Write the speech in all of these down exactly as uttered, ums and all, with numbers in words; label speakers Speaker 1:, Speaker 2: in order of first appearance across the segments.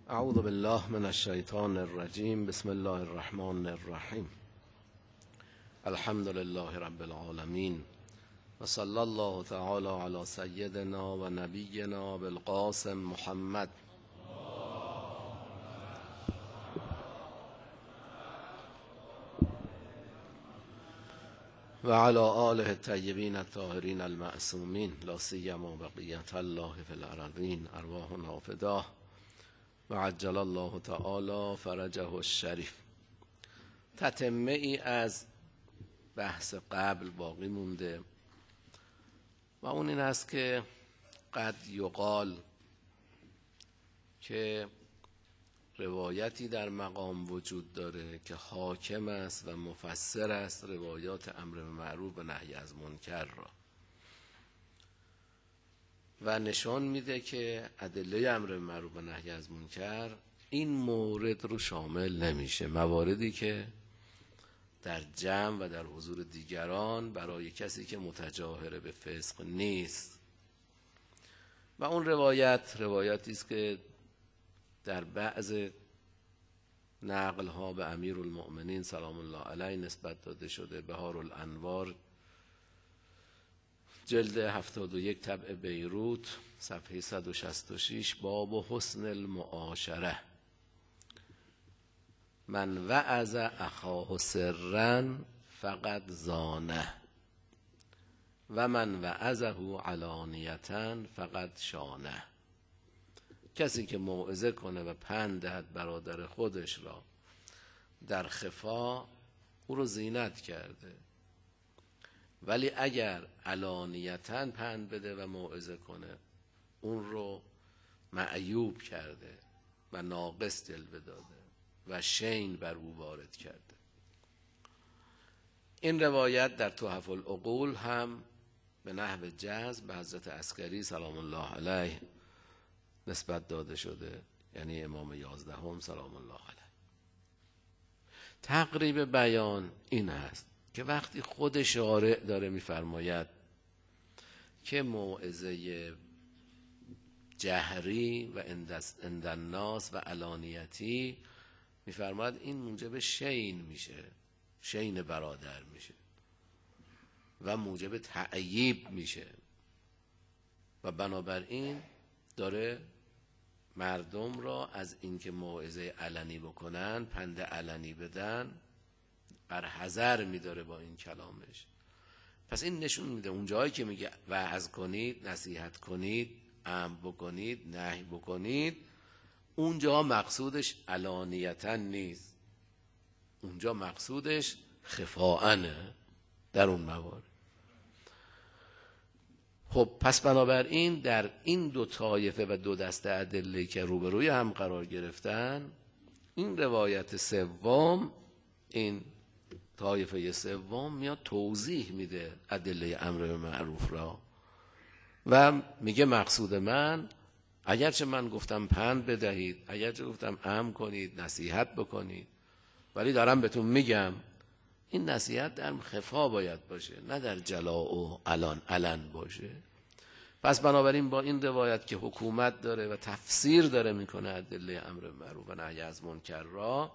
Speaker 1: اعوذ بالله من الشیطان الرجیم. بسم الله الرحمن الرحیم. الحمد لله رب العالمین و صلی الله تعالی علی سیدنا و نبینا بالقاسم محمد و علی آله الطیبین الطاهرین المعصومین لا سیما بقیة الله فی الارضین ارواحنا فداه و عجل الله تعالی فرجه الشریف. تتمه ای از بحث قبل باقی مونده و اون این است که قد یقال که روایتی در مقام وجود داره که حاکم است و مفسر است روایات امر معروف و نهی از منکر را و نشان میده که ادله امر معروف و نهی از منکر این مورد رو شامل نمیشه، مواردی که در جمع و در حضور دیگران برای کسی که متجاهر به فسق نیست. و اون روایت روایتی است که در بعض نقل ها به امیر المؤمنین سلام الله علیه نسبت داده شده. بهار الانوار جلد هفتاد و یک طبع بیروت صفحه صد و شصت و شش باب حسن المعاشره. من وعظ اخاه سرا فقد زانه و من وعظه علانیة فقد شانه. کسی که موعظه کنه و پند دهد برادر خودش را در خفا او رو زینت کرده، ولی اگر علانیتاً پند بده و موعظه کنه اون رو معیوب کرده و ناقص جلوه داده و شین بر او وارد کرده. این روایت در تحف العقول هم به نحو جزم به حضرت عسکری سلام الله علیه نسبت داده شده، یعنی امام یازدهم سلام الله علیه. تقریب بیان این هست که وقتی خود شارع داره میفرماید که موعظه جهری و عند الناس و علانیتی میفرماید این موجب شین میشه، شین برادر میشه و موجب تعییب میشه و بنابراین داره مردم را از اینکه موعظه علنی بکنن، پند علنی بدن، بر حذر میداره با این کلامش. پس این نشون میده اون جایی که میگه وعظ کنید، نصیحت کنید، امر بکنید، نهی بکنید، اونجا مقصودش علانیتاً نیست، اونجا مقصودش خفاءنه در اون موارد. خب پس بنابراین در این دو طایفه و دو دسته ادله که روبروی هم قرار گرفتن، این روایت سوم، این طایفه سوم میاد توضیح میده ادله امر به معروف را و میگه مقصود من اگرچه من گفتم پند بدهید، اگرچه گفتم امر کنید، نصیحت بکنید، ولی دارم بهتون میگم این نصیحت در خفا باید باشه، نه در جلا و علن علن باشه. پس بنابراین با این روایت که حکومت داره و تفسیر داره میکنه ادله امر معروف و نهی از منکر را،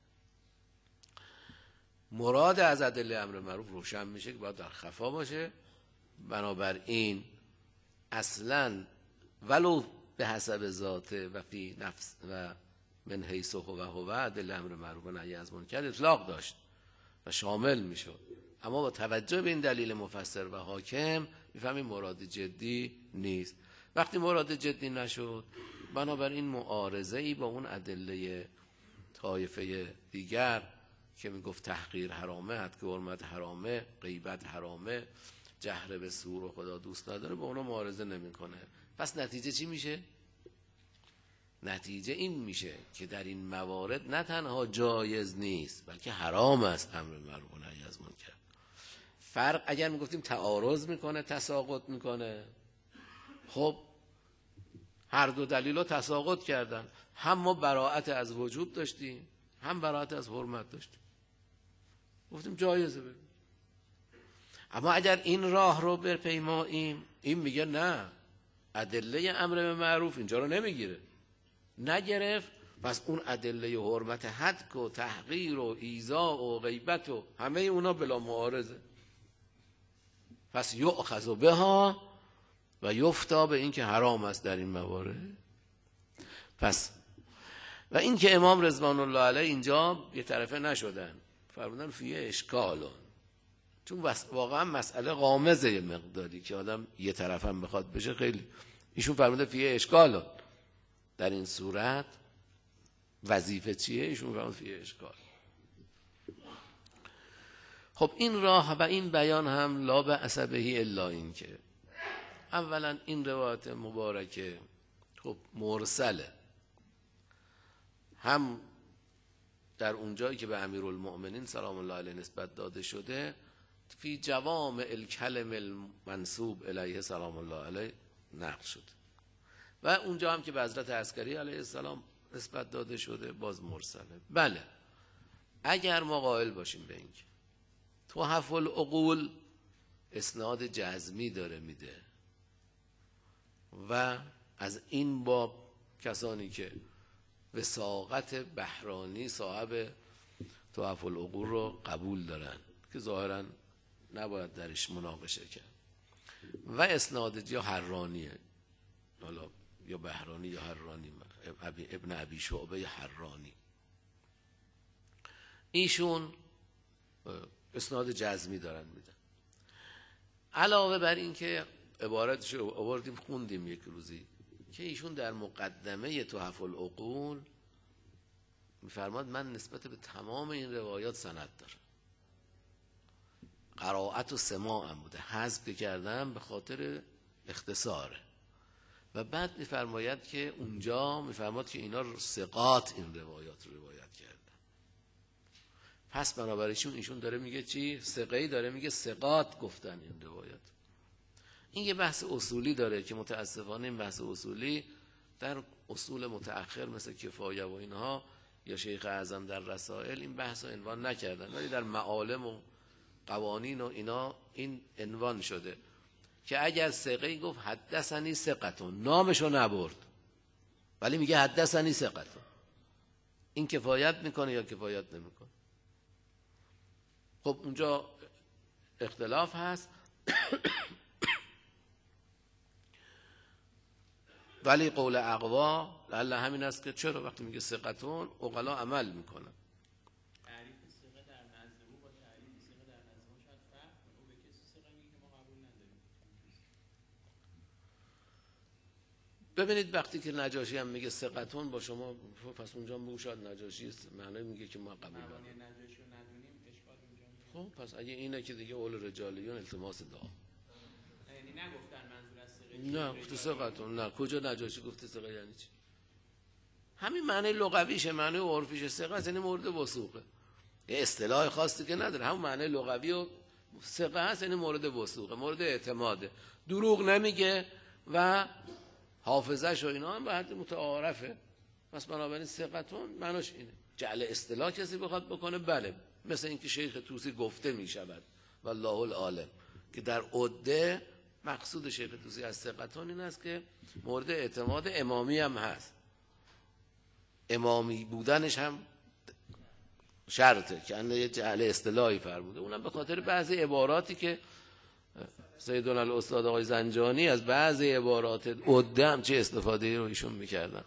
Speaker 1: مراد از ادله امر معروف روشن میشه که باید در خفا باشه. بنابراین اصلا ولو به حسب ذاته و فی نفس و من حیث هو و هو ادله امر معروف و نهی از منکر اطلاق داشت و شامل میشد، اما با توجه به این دلیل مفسر و حاکم میفهمیم مراد جدی نیست. وقتی مراد جدی نشد، بنابراین معارضه ای با اون ادله طایفه دیگر که میگفت تحقیر حرامه، حد که حرمت حرامه، غیبت حرامه، جهر به سور و خدا دوست نداره، با اونا معارضه نمیکنه. پس نتیجه چی میشه؟ نتیجه این میشه که در این موارد نه تنها جایز نیست بلکه حرام است امر معروف و نهی از منکر. فرق اگر میگفتیم تعارض میکنه، تساقط میکنه، خب هر دو دلیل رو تساقط کردن، هم ما براءت از وجوب داشتیم هم براءت از حرمت داشتیم، گفتیم جایزه بریم. اما اگر این راه رو برپیماییم، این میگه نه، ادله امر به معروف اینجا رو نمیگیره، نگرفت پس اون ادله حرمت حد و تحقیر و ایذا و غیبت و همه اونا بلا معارضه. پس یؤخذ بها و یفتا به این که حرام است در این موارد. پس و این که امام رضوان الله علیه اینجا یه طرفه نشدن، فرمودن فیه اشکالون، چون واقعا مسئله غامضه مقداری که آدم یه طرف هم بخواد بشه خیلی. ایشون فرموده فیه اشکالون، در این صورت وظیفه چیه؟ ایشون فرمود فیه اشکال. خب این راه و این بیان هم لا بأس به الا این که اولا این روایت مبارکه خب مرسله، هم در اونجایی که به امیرالمؤمنین سلام الله علیه نسبت داده شده فی جوامع الکلم المنسوب الیه سلام الله علیه نقل شد، و اونجا هم که به حضرت عسکری علیه السلام نسبت داده شده باز مرسله. بله اگر ما قائل باشیم به اینکه تحف العقول اسناد جزمی داره میده و از این باب کسانی که وثاقت بهرانی صاحب تحف العقول رو قبول دارن که ظاهرا نباید درش مناقشه کرد، و اسناد یا حرانیه، حالا یا بهرانی یا حرانی، ابن ابی شعبه یا حرانی، ایشون اسناد جزمی دارن میدن. علاوه بر این که عبارتش رو آوردیم خوندیم یک روزی که ایشون در مقدمه تحف العقول میفرماد من نسبت به تمام این روایات سند دارم، قرائت و سماع هم بوده، حذف کردم به خاطر اختصاره. و بعد میفرماید که اونجا میفرماد که اینا ثقات این روایات رو روایت کردن. پس بنابراین ایشون داره میگه چی؟ ثقه‌ای داره میگه ثقات گفتن این روایات. این یه بحث اصولی داره که متاسفانه این بحث اصولی در اصول متأخر مثل کفایه و اینها یا شیخ اعظم در رسائل این بحث رو عنوان نکردن، ولی در معالم و قوانین و اینا این عنوان شده که اگر ثقه‌ای گفت حدثنی ثقتون، نامشو نبرد ولی میگه حدثنی ثقتون، این کفایت میکنه یا کفایت نمیکنه؟ خب اونجا اختلاف هست ولی قول اقوا لعل همین است که چرا وقتی میگه ثقتون عقلا عمل میکنن.
Speaker 2: تعریف ثقه در نزد او با تعریف ثقه در نزد ما شاید فرق کنه. او به کسی ثقه میگه که ما قبول نداریم.
Speaker 1: ببینید وقتی که نجاشی هم میگه ثقتون با شما، پس اونجا بگو شاید نجاشی معنی میگه که ما قبول نداریم.
Speaker 2: نجاشی رو ندونیم اشکال اونجا.
Speaker 1: خب پس اگه اینه که دیگه اول رجالیون التماس دعا.
Speaker 2: یعنی نگفتن منظور از ثقه
Speaker 1: نه گفت ثقتون، نه کجا نجاشی گفته ثقه یعنی چی؟ همین معنی لغویشه، معنی عرفیشه. ثقه یعنی مورد وثوقه، یه اصطلاح خاصی که نداره، همون معنی لغوی و ثقه هست یعنی مورد وثوقه، مورد اعتماده، دروغ نمیگه و حافظش و اینا هم به حد متعارفه. پس بنابراین ثقتون معناش اینه. جعل اصطلاح کسی بخواد بکنه بله، مثل اینکه شیخ طوسی گفته میشود والله العالم که در عده مقصود شیخ طوسی از ثقتون این است که مورد اعتماد امامی هم هست، امامی بودنش هم شرطه که انده یه جعل اصطلاحی فرموده، اونم به خاطر بعضی عباراتی که سیدنا الاستاد آقای زنجانی از بعضی عبارات عده هم چه استفاده رو ایشون میکردن.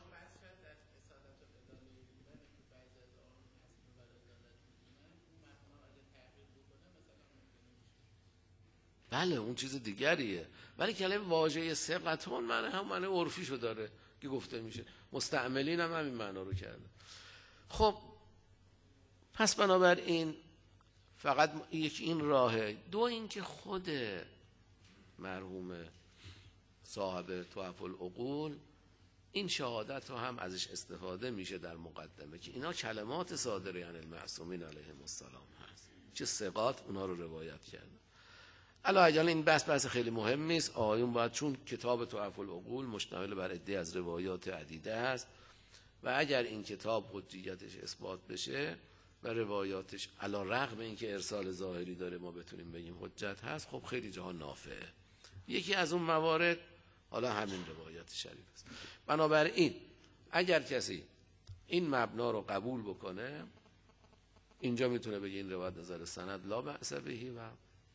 Speaker 1: بله اون چیز دیگریه، ولی کلمه واژه ثقتون معنی هم معنی عرفیشو داره که گفته میشه، مستعملین هم همین معنا رو کرده. خب پس بنابراین فقط یک این راهه. دو این که خود مرحوم صاحب تحف العقول این شهادت رو هم ازش استفاده میشه در مقدمه که اینا کلمات صادره یعنی المعصومین علیهم السلام هست، چه ثقات اونا رو روایت کرده. علا اجال این بحث بحث خیلی مهم نیست. آیون باید، چون کتاب تحف العقول مشتمل بر عده از روایات عدیده است و اگر این کتاب حجیتش اثبات بشه و روایاتش علا رغم این که ارسال ظاهری داره ما بتونیم بگیم حجت هست، خب خیلی جاها نافعه. یکی از اون موارد حالا همین روایات شریف است. بنابراین اگر کسی این مبنا رو قبول بکنه، اینجا میتونه بگه این روایت نظر سند لا بأس بهی. و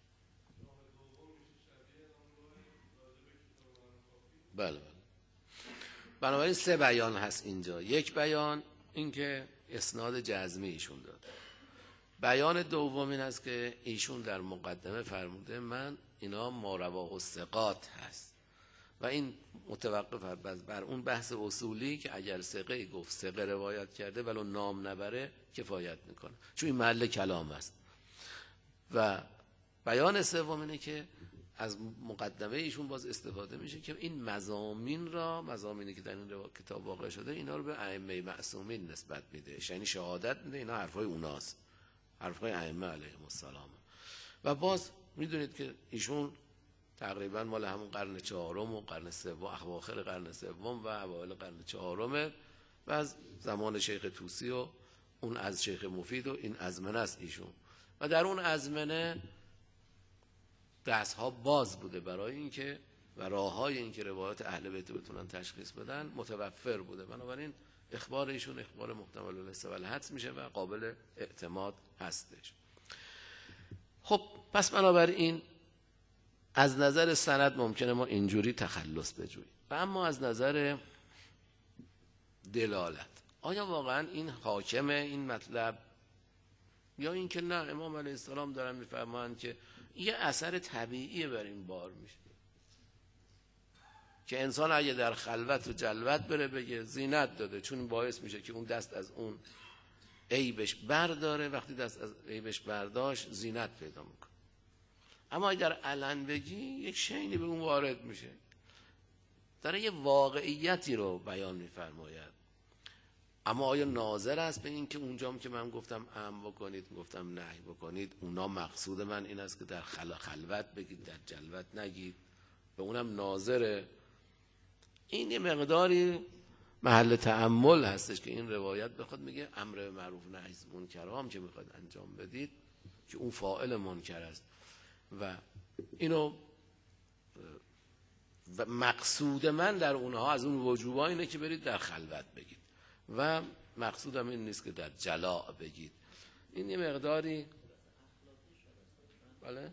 Speaker 1: بله بله. بنابراین سه بیان هست اینجا. یک بیان این که اسناد جزمی ایشون داده. بیان دوم این است که ایشون در مقدمه فرموده من اینا ما رواه الثقات هست و این متوقف بر اون بحث اصولی که اگر ثقه گفت ثقه روایت کرده ولو نام نبره کفایت میکنه، چون این محل کلام است. و بیان سوم اینه که از مقدمه ایشون باز استفاده میشه که این مضامین را، مضامینی که در این کتاب واقع شده، اینا رو به ائمه معصومین نسبت میده، یعنی شهادت میده اینا حرفای اوناست، حرفای ائمه علیهم السلام. و باز میدونید که ایشون تقریبا مال همون قرن چهارم و قرن سوم، اواخر قرن سوم و اوایل قرن چهارم و از زمان شیخ طوسی و اون از شیخ مفید و این ازمنه است ایشون. و در اون ازمنه دستها باز بوده برای اینکه و راههای اینکه روایات اهل بیت بتونن تشخیص بدن متوفر بوده. بنابراین اخبار ایشون اخبار محتمل الاستقبال حدس میشه و قابل اعتماد هستش. خب پس بنابراین از نظر سند ممکنه ما اینجوری تخلص بجوییم، و اما از نظر دلالت آیا واقعا این حاکمه این مطلب، یا این که نه امام علیه السلام دارن میفرمایند که یه اثر طبیعی بر این بار میشه که انسان اگه در خلوت و جلوت بره بگه زینت داده، چون این باعث میشه که اون دست از اون عیبش برداره، وقتی دست از عیبش برداشت زینت پیدا میکنه. اما اگر علن بگی یک شینی به اون وارد میشه، داره یه واقعیتی رو بیان میفرماید. اما آیا ناظر است به این که اونجام که من گفتم ام بکنید گفتم نهی بکنید، اونا مقصود من این است که در خل... خلوت بگید در جلوت نگید، به اونم ناظره؟ این یه مقداری محل تأمل هستش که این روایت بخواد میگه امر به معروف نهی از منکر هم که میخواد انجام بدید که اون فاعل منکر است و اینو و مقصود من در اونها از اون وجوبا اینه که برید در خلوت بگید و مقصودم این نیست که در جلاء بگید. این یه مقداری بله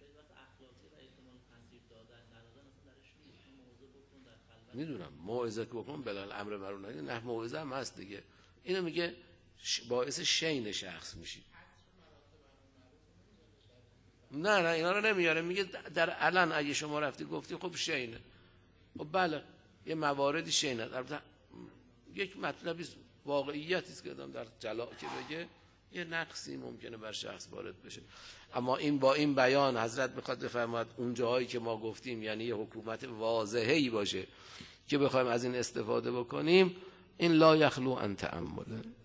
Speaker 1: میدونم موعظه که بکن بلال امر معروف نهی نه موعظه هم هست دیگه. اینو میگه باعث شین شخص میشی. نه نه اینا رو نمیاره، میگه در علن اگه شما رفتی گفتی خب شینه، خب بله یه مواردی شینه، البته یک مطلبی واقعیتی است که آدم در جلاء که بگه یه نقصی ممکنه بر شخص وارد بشه. اما این با این بیان حضرت بخواد بفرماید اون جاهایی که ما گفتیم یعنی یه حکومت واضحه‌ای باشه که بخوایم از این استفاده بکنیم، این لا یخلو عن تأمل.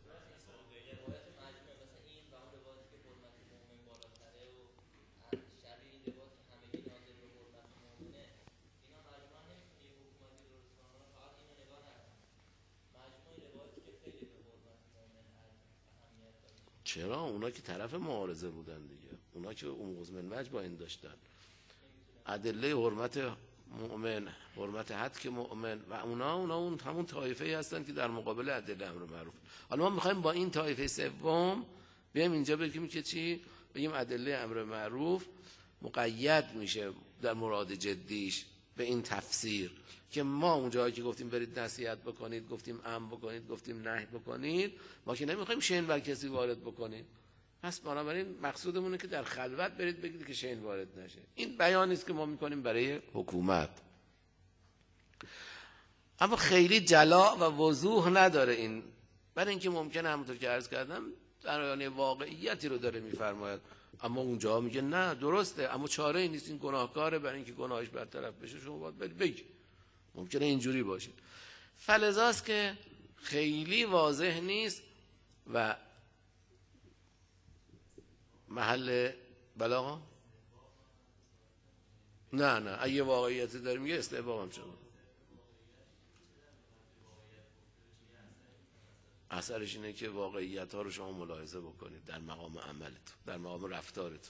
Speaker 1: چرا؟ اونا که طرف معارضه بودن دیگه، اونا که اون قزمن وجه با این داشتن ادله حرمت مؤمن، حرمت حد مؤمن و اونا اونا اون همون طایفه هستن که در مقابل ادله امر معروف. حالا ما میخوایم با این طایفه سوم بیایم اینجا بگیم که چی؟ بگیم ادله امر معروف مقید میشه در مراد جدیش به این تفسیر که ما اونجایی که گفتیم برید نصیحت بکنید، گفتیم امر بکنید، گفتیم نهی بکنید، ما که نمیخوایم شین بر کسی وارد بکنید. پس بنابراین مقصودمونه که در خلوت برید بگید که شین وارد نشه. این بیانی است که ما میکنیم برای حکومت، اما خیلی جلا و وضوح نداره این، برای اینکه ممکنه همونطور که عرض کردم در آیه واقعیتی رو داره میفرماید، اما اونجا میگه نه درسته اما چاره ای نیست، این گناهکاره، برای اینکه گناهش برطرف بشه شما باید برید بگید. ممکنه اینجوری باشه. فلذاست که خیلی واضح نیست و محل بلاغا نه نه اگه واقعیتی داره میگه استحباب هم شد. اثرش اینه که واقعیت ها رو شما ملاحظه بکنید در مقام عملتون، در مقام رفتارتون.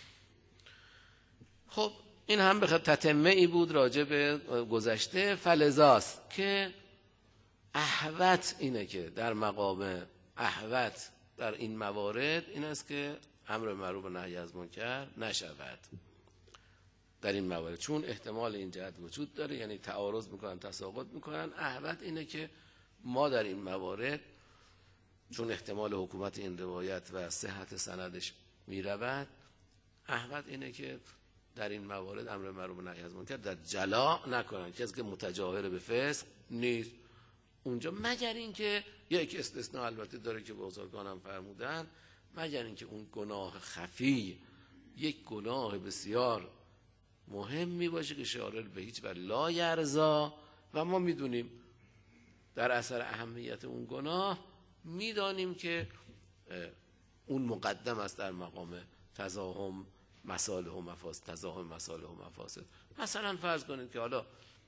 Speaker 1: خب این هم به تتمه ای بود راجع به گذشته. فلذاست که احوط اینه که در مقام احوط در این موارد این است که امر معروف و نهی از منکر نشود در این موارد، چون احتمال این جهت وجود داره، یعنی تعارض میکنن، تساقط میکنن. احوط اینه که ما در این موارد چون احتمال حکومت این روایت و صحت سندش میرود، احوط اینه که در این موارد امر معروف و نهی از منکر در جلا نکنن، کسی که متجاهر به فسق نیست اونجا، مگر اینکه یک استثناء البته داره که بزرگانم فرمودن، مگر اینکه اون گناه خفی یک گناه بسیار مهمی باشه که شارع به هیچ وجه لا یرضا و ما میدونیم در اثر اهمیت اون گناه میدانیم که اون مقدم است در مقام تزاحم مصالح و مفاسد، تزاحم مصالح و مفاسد. مثلا فرض کنید که حالا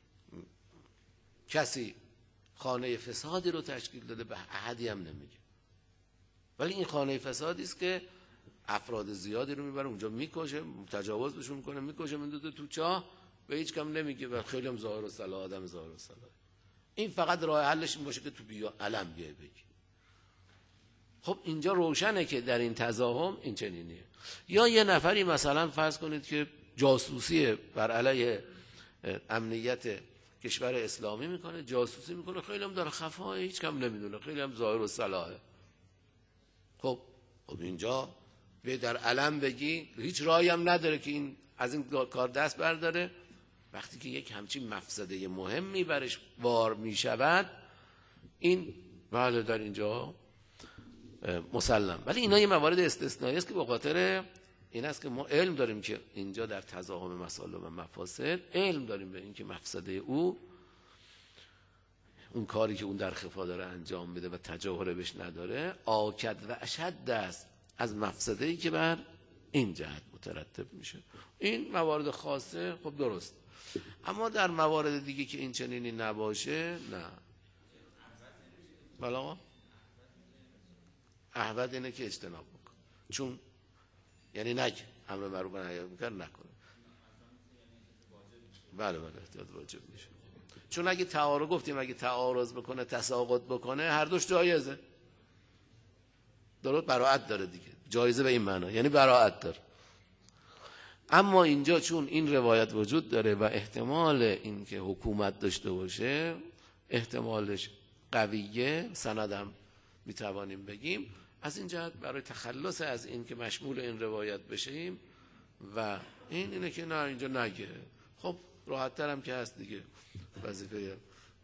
Speaker 1: کسی خانه فسادی رو تشکیل داده، به احدی هم نمیگه، ولی این خانه فسادی است که افراد زیادی رو میبره اونجا میکشه، تجاوز بهشون میکنه، میکشه، میندازه تو چاه، به هیچ کم نمیگه و خیلی هم ظاهر و صلاح، آدم ظاهر و صلاح. این فقط راه حلش این باشه که تو بیا علم بیای بگی. خب اینجا روشنه که در این تزاحم این چنینیه. یا یه نفری مثلا فرض کنید که جاسوسی بر علیه امنیت کشور اسلامی میکنه، جاسوسی میکنه، خیلی هم در خفا، هیچ کم نمیدونه، خیلی هم ظاهر و صلاحه. خب خب اینجا به در علم بگی هیچ راهی هم نداره که این از این کار دست برداره. وقتی که یک همچین مفسده مهمی برش وار میشود، این بله در اینجا مسلم. ولی اینا یه موارد استثنایی است که به خاطر این است که ما علم داریم که اینجا در تزاحم مصالح و مفاسد علم داریم به این که مفسده او، اون کاری که اون در خفا داره انجام میده و تجاهر بهش نداره، آکد و اشد است از مفسده‌ای که بر این جهت مترتب میشه. این موارد خاصه خب درست، اما در موارد دیگه که این چنینی نباشه نه. بلا احوط اینه که اجتناب بکن، چون یعنی نگه امر معروف و نهی از منکر نکنه. بله بله احتیاط واجب میشه، چون اگه تعارض گفتیم اگه تعارض بکنه، تساقط بکنه، هر دوش جایزه. درست، براءت داره دیگه، جایزه به این معنا یعنی براءت داره. اما اینجا چون این روایت وجود داره و احتمال این که حکومت داشته باشه احتمالش قویه، سندم میتوانیم بگیم، از این جهت برای تخلص از این که مشمول این روایت بشیم و این اینه که نه اینجا نگه. خب راحت ترم که هست دیگه وظیفه.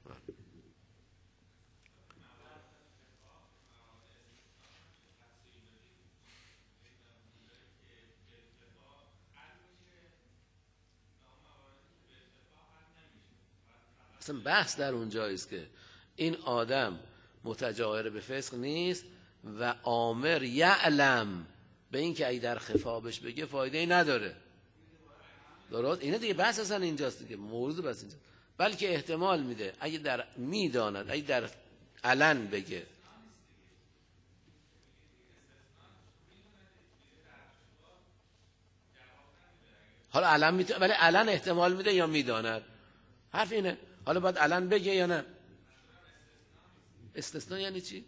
Speaker 1: اصلا بحث در اونجایی است که این آدم متجاهر به فسق نیست و آمر یعلم به این که ای در خفابش بگه فایده ای نداره. درست، اینه دیگه بحث اصلا اینجاست دیگه، موضوع بس اینجاست. بلکه احتمال میده اگه در میداند، اگه در علن بگه، حالا علن میتونه، ولی علن احتمال میده یا میداند، حرف اینه. حالا باید علن بگه یا نه؟ استثناء یعنی چی؟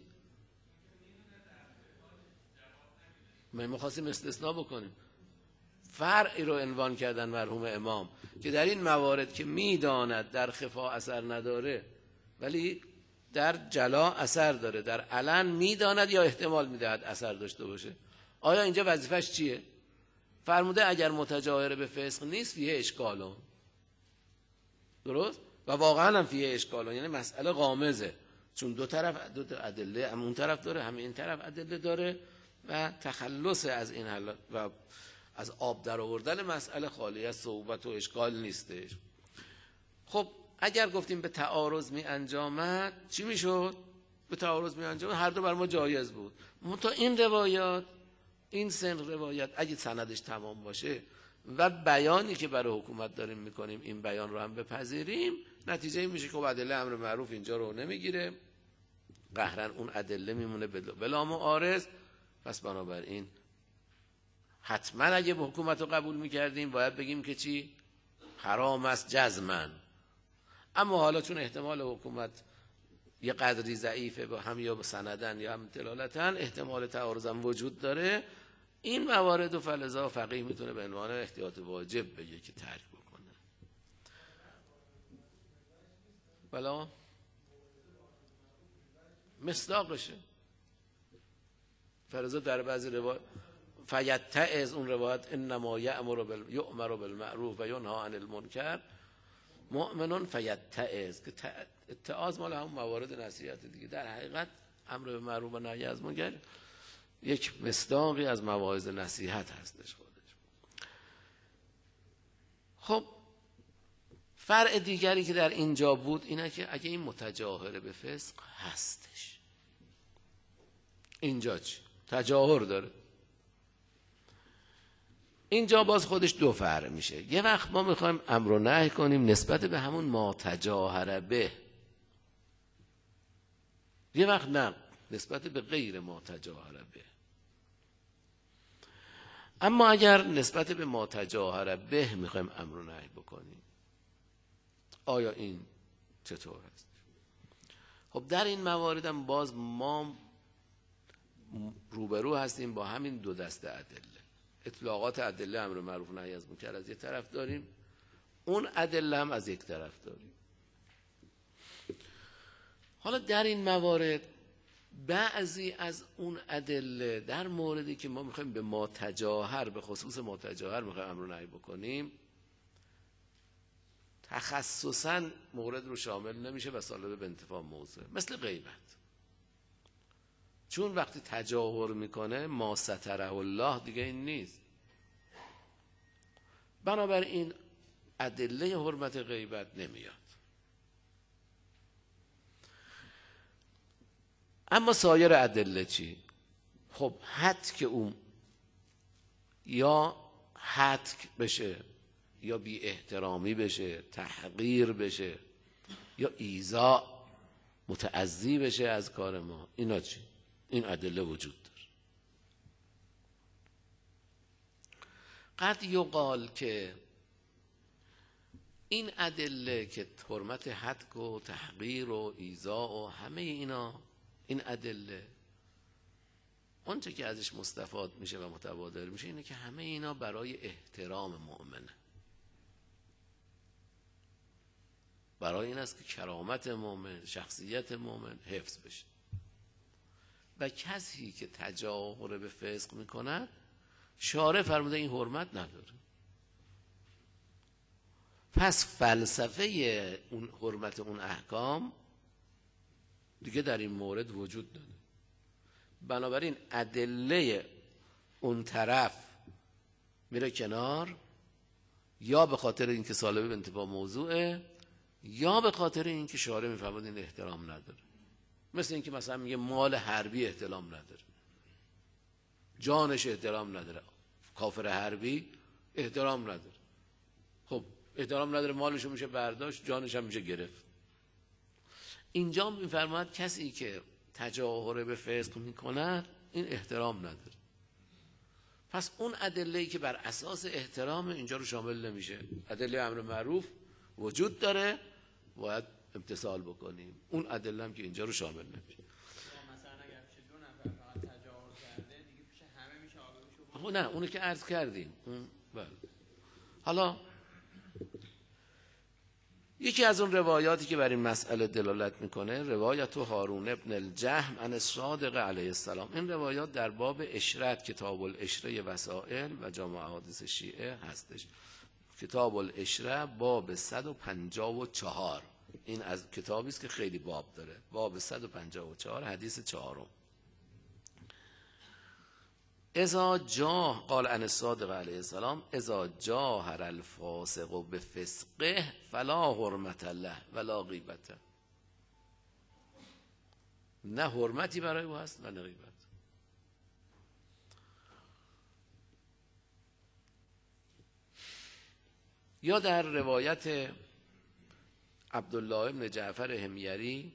Speaker 1: ما می‌خواستیم استثناء بکنیم. فرعی رو عنوان کردن مرحوم امام که در این موارد که میداند در خفا اثر نداره ولی در جلا اثر داره، در علن میداند یا احتمال میدهد اثر داشته باشه. آیا اینجا وظیفش چیه؟ فرموده اگر متجاهر به فسق نیست فیه اشکالون. درست؟ و واقعا هم فیه اشکالون، یعنی مسئله غامضه، چون دو طرف دو تا ادله، هم اون طرف داره هم این طرف ادله داره و تخلص از این حل و از آب در آوردن مسئله خالی از صعوبت و اشکال نیستش. خب اگر گفتیم به تعارض می انجامد چی می شد؟ به تعارض می انجامد هر دو بر ما جایز بود. منتها این روایات، این سن روایت اگه سندش تمام باشه و بیانی که برای حکومت داریم میکنیم این بیان رو هم بپذیریم، نتیجه این میشه که ادله امر معروف اینجا رو نمیگیره، قهرن اون ادله میمونه بلا معارض. پس بنابراین حتما اگه به حکومت رو قبول میکردیم باید بگیم که چی؟ حرام است جزمن. اما حالا چون احتمال حکومت یه قدری ضعیفه با هم یا سندن یا هم دلالتن، احتمال تعارض هم وجود داره، این موارد و فلذا فقیه میتونه به عنوان احتیاط واجب بگه که ترک بکنه. بلا مصداقشه. فرضا در بعضی روایات فیتعظ، اون روایت انما یأمر بال یؤمر بالمعروف و ینهی عن المنکر مؤمن فیتعظ، که اتعاظ مال همون موارد نصیحت دیگه. در حقیقت امر به معروف و نهی از منکر یک مصداقی از مواعظ نصیحت هستش خودش. خب فرع دیگری که در اینجا بود اینه که اگه این متجاهر به فسق هستش، اینجا چی؟ تجاهر داره. اینجا باز خودش دو فرع میشه. یه وقت ما میخوایم امر و نهی کنیم نسبت به همون ما تجاهر به، یه وقت نه نسبت به غیر ما تجاهر به. اما اگر نسبت به ما تجاهر به میخوایم امر و نهی بکنیم، آیا این چطور هست؟ خب در این موارد هم باز ما روبرو هستیم با همین دو دسته ادله. اطلاقات ادله امر معروف و نهی از منکر از یک طرف داریم، اون ادله هم از یک طرف داریم. حالا در این موارد بعضی از اون ادله در موردی که ما میخوایم به ما تجاهر، به خصوص ما تجاهر میخوایم امر و نهی بکنیم، تخصصاً مورد رو شامل نمیشه و سالب به انتفاع موضوع، مثل غیبت. چون وقتی تجاهر میکنه ما ستره الله دیگه این نیست، بنابراین ادله حرمت غیبت نمیاد. اما سایر ادله چی؟ خب حد که اون یا حتک بشه یا بی احترامی بشه، تحقیر بشه یا ایذا متعذی بشه از کار ما، اینا چی؟ این ادله وجود داره. قد یقال که این ادله که حرمت حتک و تحقیر و ایذا و همه اینا، این ادله اونچه که ازش مستفاد میشه و متبادر میشه اینه که همه اینا برای احترام مؤمنه، برای این است که کرامت مؤمن، شخصیت مؤمن حفظ بشه. و کسی که تجاهر به فسق میکند شارع فرموده این حرمت نداره. پس فلسفه اون حرمت اون احکام دیگه در این مورد وجود داره. بنابراین ادله اون طرف میره کنار، یا به خاطر اینکه سالب به انتفاع موضوعه، یا به خاطر اینکه شارع میفرماید این احترام نداره. مثل اینکه مثلا میگه مال حربی احترام نداره، جانش احترام نداره، کافر حربی احترام نداره. خب احترام نداره، مالشو میشه برداشت، جانش هم میشه گرفت. اینجا میفرماید کسی که تجاهر به فسق میکند این احترام نداره. پس اون ادله‌ای که بر اساس احترام اینجا رو شامل نمیشه. ادله امر معروف وجود داره، باید امتثال بکنیم. اون ادله هم که اینجا رو شامل نمیشه.
Speaker 2: مثلا اگر پیش دو نفر فقط تجاوز کرده دیگه پیش همه میشه آبروشو.
Speaker 1: نه اونو که عرض کردیم. اون بله. حالا یکی از اون روایاتی که بر این مسئله دلالت میکنه روایت هارون ابن الجهم عن الصادق علیه السلام. این روایات در باب اشرت، کتاب الاشره وسائل و جامع احادیث شیعه هستش. کتاب الاشره باب صد و پنجاه و چهار. این از کتابی است که خیلی باب داره. باب صد و پنجاه و چهار حدیث چهارم. اذا جاه قال عن الصادق علیه السلام اذا جاهر الفاسق بفسقه فلا حرمت له ولا غیبت. نه حرمتی برای او هست و نه غیبت. یا در روایت عبدالله ابن جعفر حمیری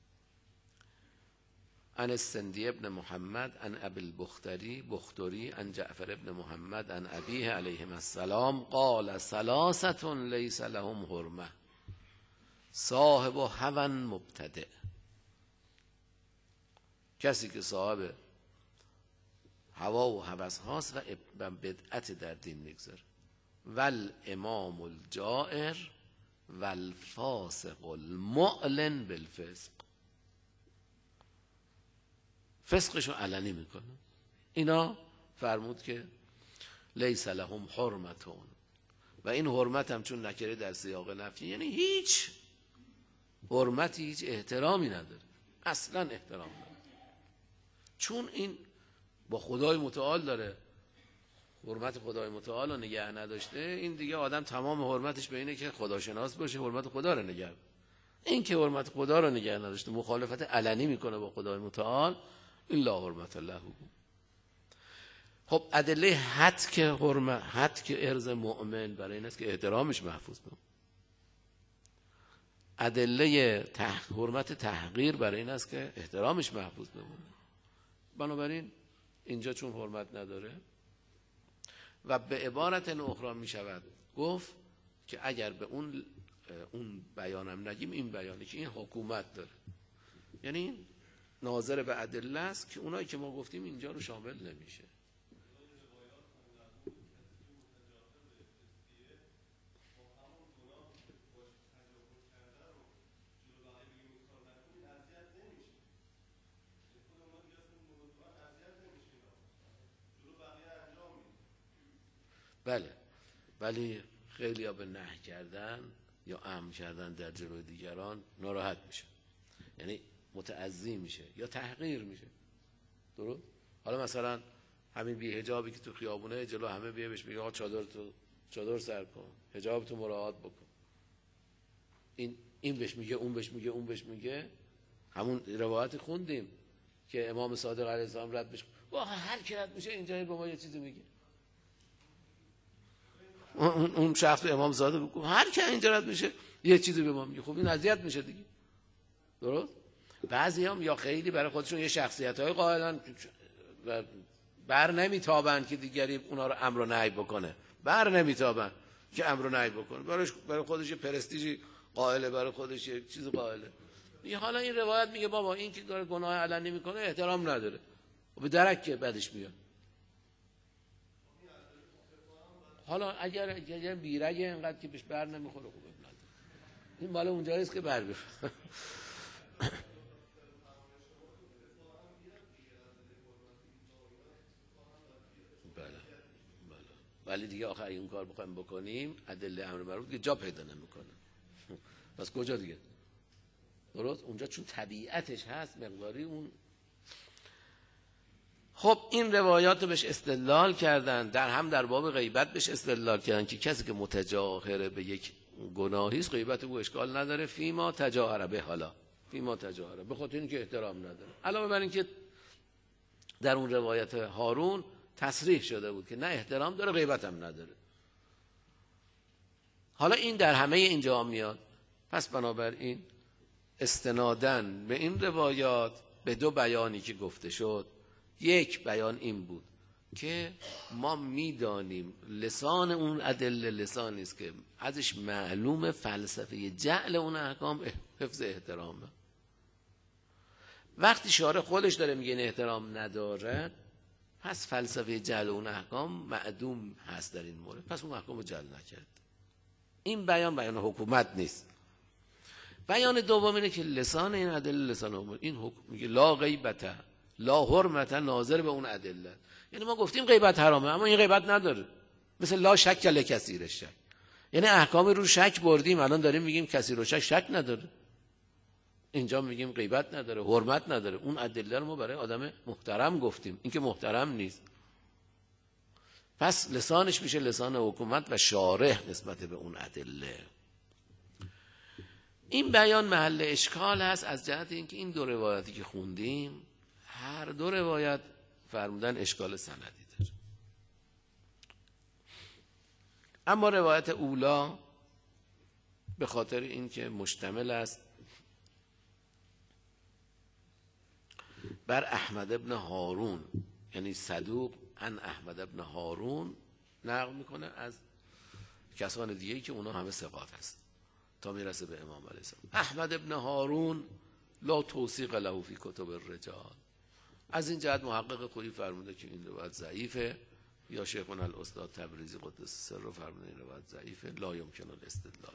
Speaker 1: عن السندی ابن محمد عن ابی البختری بختری عن جعفر ابن محمد عن ابیه علیهم السلام قال ثلاثة لیس لهم حرمه صاحب هوى مبتدع کسی که صاحب هوا و هوس هاست و بدعت در دین میگذاره. ول امام الجائر والفاسق المعلن بالفسق، فسقشو علنی میکنه. اینا فرمود که لیس لهم حرمتون، و این حرمت هم چون نکره در سیاق نفی یعنی هیچ حرمتی، هیچ احترامی نداره، اصلا احترام نداره، چون این با خدای متعال داره حرمت خدای متعال رو نگه نداشته. این دیگه آدم تمام حرمتش به اینه که خداشناس باشه، حرمت خدا رو نگه. این که حرمت خدا رو نگه نداشته، مخالفت علنی میکنه با خدای متعال، این لا حرمت له. خب ادله حد که حرمت، حد که ارز مؤمن برای این است که احترامش محفوظ بمونه. ادله تح... حرمت تحقیر برای این است که احترامش محفوظ بمونه. بنابراین اینجا چون حرمت نداره و به عبارت اخرى می شود گفت که اگر به اون اون بیانم نگیم، این بیانی که این حکومت داره، یعنی این ناظر به ادله است که اونایی که ما گفتیم اینجا رو شامل نمیشه. بله، ولی خیلی ها به نهی کردن یا امر کردن در جلوی دیگران ناراحت میشه، یعنی متعظی میشه یا تحقیر میشه. درست؟ حالا مثلا همین بی حجابی که تو خیابونه جلو همه بیه بهش میگه آقا چادر تو چادر سر کن، حجاب تو مراعات بکن. این این بهش میگه، اون بهش میگه، اون بهش میگه. همون روایت خوندیم که امام صادق علیه السلام رد بشه، واقعا هر کی رد میشه اینجا به ما یه چیزی میگه. اون اون شخص به امام صادق بگو هر کی اینجا رد میشه یه چیزی به ما میگه. خب این اذیت میشه دیگه. درست؟ بعضی هم یا خیلی برای خودشون یه شخصیت‌های قائلن و بر نمیتابند که دیگری اونا رو امر و نهی بکنه، بر نمیتابند که امر و نهی بکنه، برای برای خودش پرستیژی قائله، برای خودش یه چیز قائله. یه حالا این روایت میگه بابا این که داره گناه علنی میکنه احترام نداره، و به درک که بعدش میاد. حالا اگر اگر بیرگه اینقدر که بهش بر نمیخوره خوبه نداره، این بالا اونجاییست که بر بخوره. ولی دیگه آخر این کار بخوایم بکنیم ادله امر معروف دیگه جا پیدا نمیکنه. پس کجا دیگه؟ درست؟ اونجا چون طبیعتش هست مقداری اون. خب این روایات رو بهش استدلال کردن، در هم در باب غیبت بهش استدلال کردن که کسی که متجاهره به یک گناهی است غیبت او اشکال نداره، فیما تجاهره به، حالا فیما تجاهره به خاطر اینکه احترام نداره. علاوه بر اینکه در اون روایت هارون تصریح شده بود که نه احترام داره غیبت هم نداره. حالا این در همه اینجا میاد. پس بنابراین استنادن به این روایات به دو بیانی که گفته شد، یک بیان این بود که ما میدانیم لسان اون ادله لسانی است که ازش معلوم فلسفه جعل اون احکام حفظ احترامه. وقتی شارع خودش داره میگه این احترام نداره، پس فلسفه جعل اون احکام معدوم هست در این مورد، پس اون احکام رو جعل نکرد. این بیان بیان حکومت نیست. بیان دوم اینه که لسان این ادله لسان حکومت، این حکم میگه لا غیبت لا حرمت ناظر به اون ادله. یعنی ما گفتیم غیبت حرامه اما این غیبت نداره، مثل لا شک لکثیر شک، یعنی احکام رو شک بردیم الان داریم میگیم کثیر و شک شک نداره، اینجا میگیم غیبت نداره حرمت نداره. اون ادله رو ما برای آدم محترم گفتیم، این که محترم نیست. پس لسانش میشه لسان حکومت و شارح نسبت به اون ادله. این بیان محل اشکال هست از جهت اینکه این دو روایتی که خوندیم هر دو روایت فرمودن اشکال سندی داره. اما روایت اولا به خاطر اینکه مشتمل است بر احمد ابن هارون، یعنی صدوق ان احمد ابن هارون نقل میکنه از کسان دیگه‌ای که اونا همه ثقات هست تا میرسه به امام علیه السلام. احمد ابن هارون لا توثیق له فی کتب الرجال، از این جهت محقق خویی فرموده که این روایت ضعیفه، یا شیخنا الاستاد تبریزی قدس سره فرموده این روایت ضعیفه، لا یمکن الاستدلال.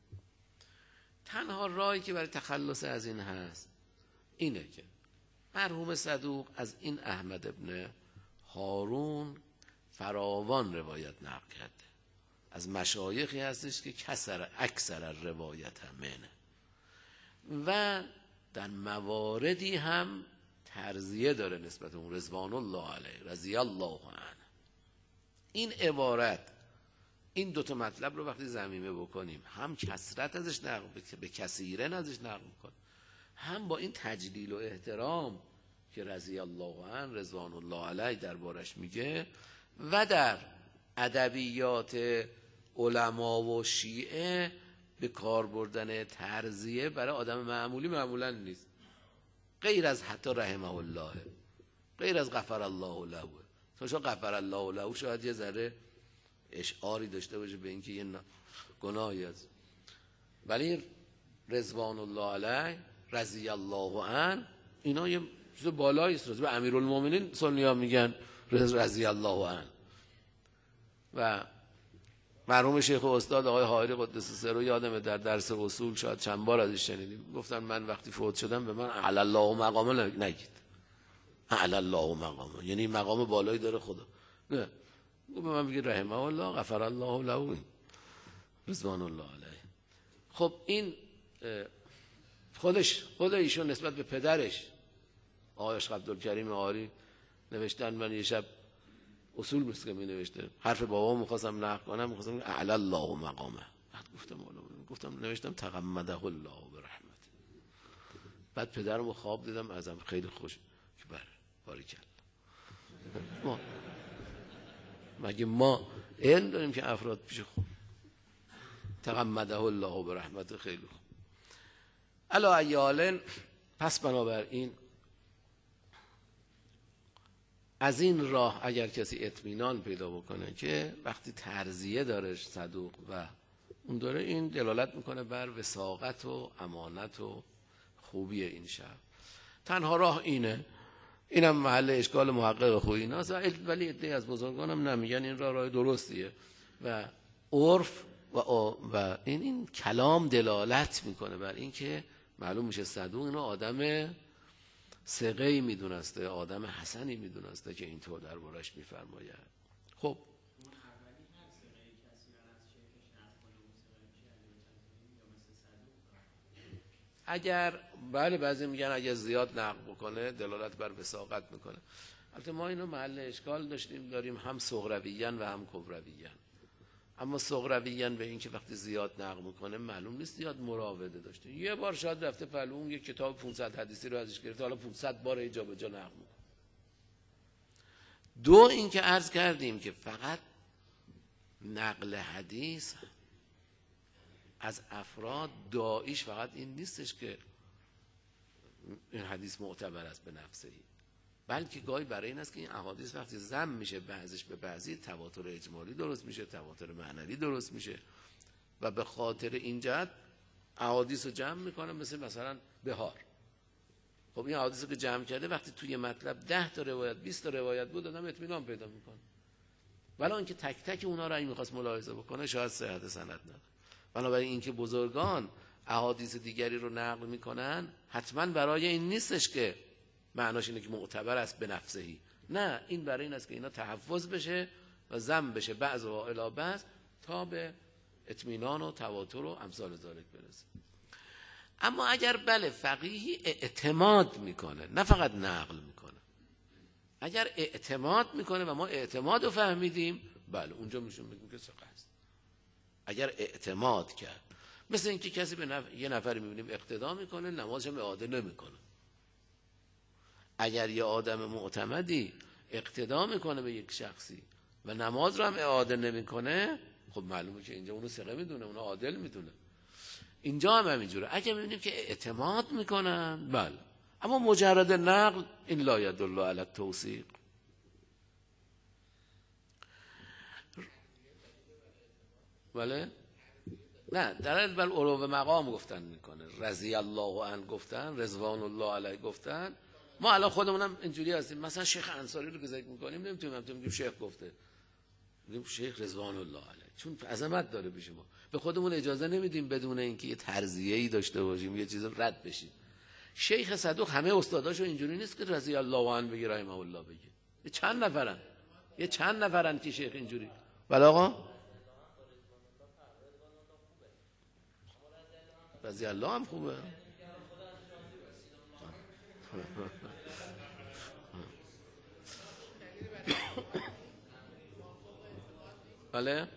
Speaker 1: تنها راهی که برای تخلص از این هست اینه که مرحوم صدوق از این احمد ابن هارون فراوان روایت نقل کرده، از مشایخی هستش که کسر اکثر روایت هم منه و در مواردی هم ترضیه داره نسبت اون، رضوان الله علیه رضی الله عنه. این عبارت این دوتا مطلب رو وقتی ضمیمه بکنیم، هم کثرت ازش نقل به کثیره ازش نقل میکنه، هم با این تجلیل و احترام که رضی الله عنه رضوان الله علیه دربارش میگه و در ادبیات علما و شیعه به کار بردن ترضیه برای آدم معمولی معمولا نیست، غیر از حتی رحمه الله، غیر از غفر الله له. چون شما غفر الله له شاید یه ذره اشعاری داشته باشه به اینکه یه گناهی است، ولی رضوان الله علیه رضی الله عنه اینا یه چیز بالایی است. به امیرالمومنین سنی‌ها میگن رضی الله عنه. و مرحوم شیخ و استاد آقای حائری قدس سره یادمه در درس اصول شاید چند بار ازش شنیدیم، گفتن من وقتی فوت شدم به من اعلی الله مقامه نگید، اعلی الله مقامه یعنی مقام بالایی داره خدا، نه به من بگید رحمه الله غفر الله له رضوان الله علیه. خب این خودش خود ایشون نسبت به پدرش آقای اشق عبدالکریم آری نوشتن، من یه شب اصول مثل که می نوشته حرف بابا میخواستم نقل کنم، میخواستم اعلی الله مقامه، بعد گفتم گفتم نوشتم تغمده الله برحمت. بعد پدرمو خواب دیدم ازم خیلی خوش که بره باریکلا. ما مگه ما علم داریم که افراد پیش خوب تغمده الله برحمت خیلی خوب. علی ایالن پس بنابراین از این راه اگر کسی اطمینان پیدا بکنه که وقتی ترضیه داره صدوق و اون داره، این دلالت میکنه بر وثاقت و امانت و خوبی این شب. تنها راه اینه، اینم محل اشکال محقق خویی ایناست، ولی عده‌ای از بزرگانم نمیگن این راه راه درستیه و عرف و, و این این کلام دلالت میکنه بر این که معلوم میشه صدوق اینو آدم ثقه‌ای میدونسته، آدم حسنی میدونسته که اینطور دربارش میفرماید. خب اگر بله بعضی میگن اگر زیاد نقل بکنه دلالت بر وثاقت میکنه. البته ما اینو محل اشکال داشتیم داریم هم صغرویین و هم کبرویین. اما صغرویین به این که وقتی زیاد نقل میکنه معلوم نیست زیاد مراوده داشته، یه بار شاید رفته پلو اون یک کتاب پانصد حدیثی رو ازش گرفته، حالا پانصد بار اینجا به جا نقل میکنه. دو این که عرض کردیم که فقط نقل حدیث از افراد داعیش فقط این نیستش که این حدیث معتبر است به نفسه، بلکه گاهی برای این است که این احادیث وقتی ضم میشه بعضیش به بعضی تواتر اجمالی درست میشه، تواتر معنوی درست میشه و به خاطر این جهت احادیث رو جمع میکنه. مثل مثلا بهار، خب این احادیث رو که جمع کرده وقتی توی مطلب ده تا روایت بیست تا روایت بود آدم اطمینان پیدا میکنه، ولی اینکه تک تک اونها رو اگه میخواست ملاحظه بکنه شاید صحت سند نداره. بنابراین اینکه بزرگان احادیث دیگری رو نقل میکنن حتما برای این نیستش که معناش اینه که معتبر است به نفسهی، نه، این برای این است که اینا تحفظ بشه و ضم بشه بعض و الی بعض تا به اطمینان و تواتر و امثال ذالک برسه. اما اگر بله فقیهی اعتماد میکنه نه فقط نقل میکنه، اگر اعتماد میکنه و ما اعتماد رو فهمیدیم بله اونجا میشون بگیم که ثقه است. اگر اعتماد کرد، مثل اینکه کسی به نف... یه نفری میبینیم اقتدا میکنه نمازش هم اعاده نمیکنه، اگر یه آدم معتمدی اقتدا میکنه به یک شخصی و نماز رو هم اعاده نمیکنه، خب معلومه که اینجا اونو ثقه میدونه، اونو عادل میدونه. اینجا هم همینجوره، اگه میبینیم که اعتماد میکنن بله، اما مجرد نقل این لا یدل علی التوثیق. بله نه در بل علو مقام گفتن میکنه، رضی الله عنه گفتن، رضوان الله علیه گفتن، ما الان خودمونم اینجوری هستیم. مثلا شیخ انصاری رو که ذکر میکنیم نمیتونیم تو میگیم شیخ گفته، میگیم شیخ رضوان الله علیه، چون عظمت داره پیش ما. به خودمون اجازه نمیدیم بدون اینکه یه ترضیه‌ای داشته باشیم یه چیز رد بشیم. شیخ صدوق همه استاداشو اینجوری نیست که رضی الله عنه بگی رحمه الله بگی. یه چند نفرن یه چند نفرن که شیخ اینجوری. بله آقا رضی الله هم خوبه. بله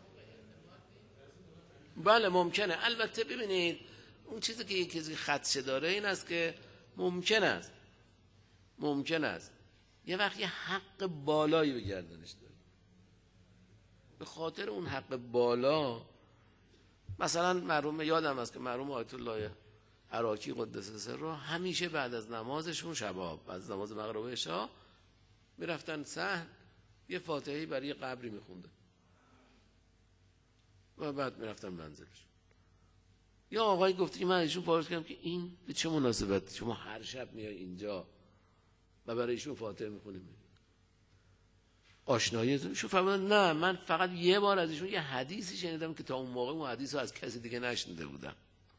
Speaker 1: بله ممکنه. البته ببینید اون چیزی که یکی خدشه داره این است که ممکن است ممکن است یه وقت یه حق بالایی به گردنش داره، به خاطر اون حق بالا مثلا مرحوم یادم است که مرحوم آیت الله عراقی قدس سره همیشه بعد از نمازشون شباب بعد از نماز مغرب و عشا میرفتن صحن یه فاتحه‌ای برای یه قبری میخونده و بعد میرفتن منزلش. یا آقای گفتی من ایشون پارس کردم که این به چه مناسبت شما هر شب میای اینجا و برای ایشون فاتحه میخونیم؟ آشناییتون؟ ایشون فرمودن نه من فقط یه بار از ایشون یه حدیثی شنیدم که تا اون موقع اون حدیث رو از کسی دیگه نشنیده بودم.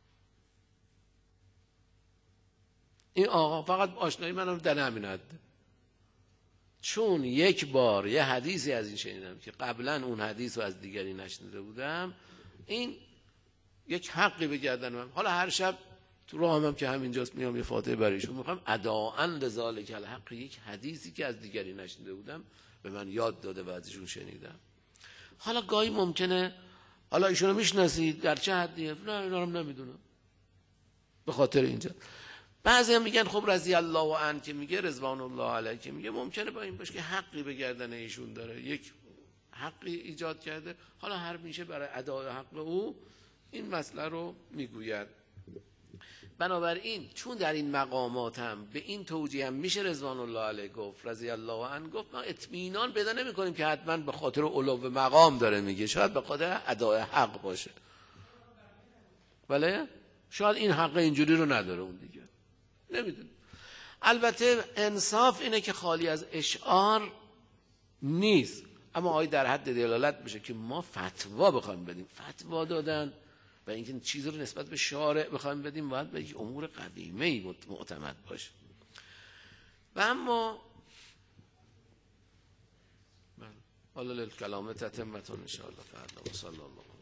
Speaker 1: این آقا فقط آشنایی منم در همین حده، چون یک بار یه حدیثی از این شنیدم که قبلا اون حدیث رو از دیگری نشنیده بودم، این یک حقی به گردن من. حالا هر شب تو راهم هم که همینجاست میام یه فاتحه برایشون میخوام اداءً لذالک الحق، یک حدیثی که از دیگری نشنیده بودم به من یاد داده و ازشون شنیدم. حالا گاهی ممکنه حالا ایشونو میشناسید در چه حدیه؟ نه اینا رو نمیدونم به خاطر اینجا. بعضی هم میگن خب رضی الله عنه که میگه رضوان الله علیه که میگه ممکنه با این باشه که حقی به گردن ایشون داره، یک حقی ایجاد کرده، حالا هر میشه برای ادای حق او این مسئله رو میگوید. بنابراین چون در این مقامات هم به این توجیه هم میشه رضوان الله علیه گفت رضی الله عنه گفت، ما اطمینان پیدا نمی‌کنیم که حتما به خاطر علو مقام داره میگه، شاید به خاطر ادای حق باشه. بله شاید این حق اینجوری رو نداره اون دیگه، نمیدونم. البته انصاف اینه که خالی از اشعار نیست، اما آیا در حد دلالت بشه که ما فتوا بخوایم بدیم، فتوا دادن و اینکه چیز رو نسبت به شارع بخوایم بدیم باید به یک امور قدیمه‌ای معتمد باشه. و اما حالا للکلام تتمتون ان شاء الله. فردا و صلی الله